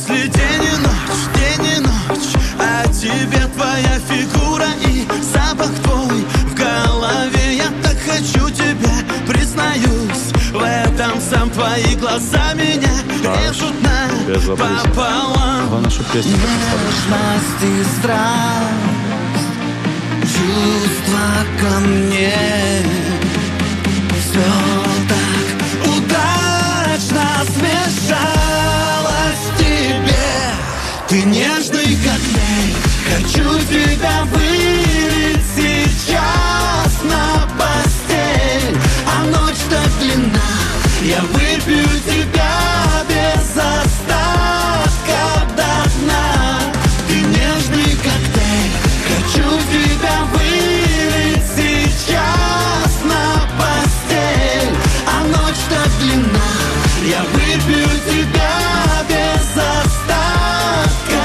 мысли день и ночь о тебе, твоя фигура и запах твой в голове. Я так хочу тебя, признаюсь в этом сам. Твои глаза меня режут напополам. Главное, чтобы песня нежность и страсть, чувства ко мне, все так удачно смешалось в тебе. Ты нежный коктейль, хочу тебя вылить сейчас на постель. А ночь так длинна, я выпью тебя без остатка до дна. Ты нежный коктейль, хочу тебя вылить сейчас на постель. А ночь так длинна, я выпью тебя без остатка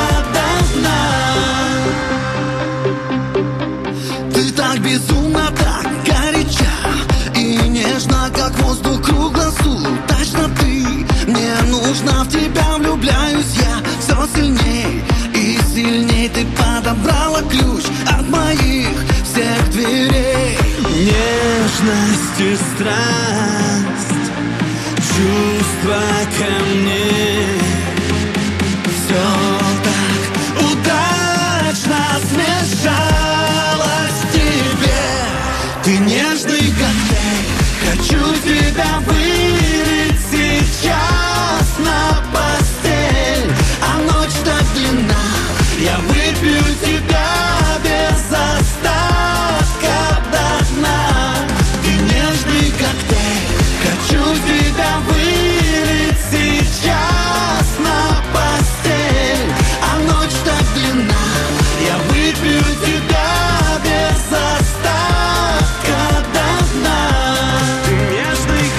до дна. Ты так безумно, так горяча и нежно, как воздух круглосуточно. Ты мне нужна, в тебя влюбляюсь я все сильней и сильней. Ты подобрала ключ от моих всех дверей. Нежность и страсть, чувства ко мне, все так удачно смешалось в тебе. Ты нежный коктейль, хочу тебя вылить сейчас на постель. А ночь так длинна, я выпью тебя без остатка до дна. Ты нежный коктейль, хочу тебя вылить сейчас на постель. А ночь так длинна, я выпью тебя без остатка до дна. Ты нежный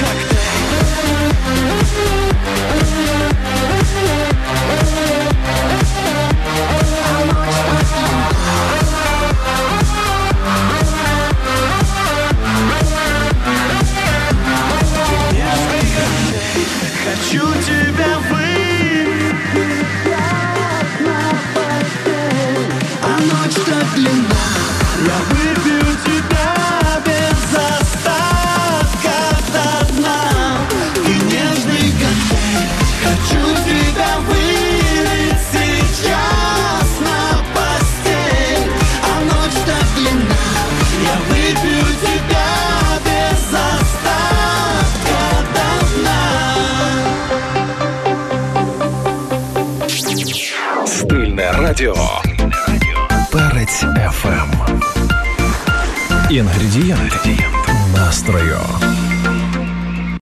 хочу тебя вылить на постель. А ночь так длинна, я выпью тебя без остатка до дна. Ты нежный коктейль, хочу тебя вылить сейчас на постель. А ночь так длинна, я выпью тебя без остатка до дна. Стильне радіо. Перець FM. Інгредієнт настрою.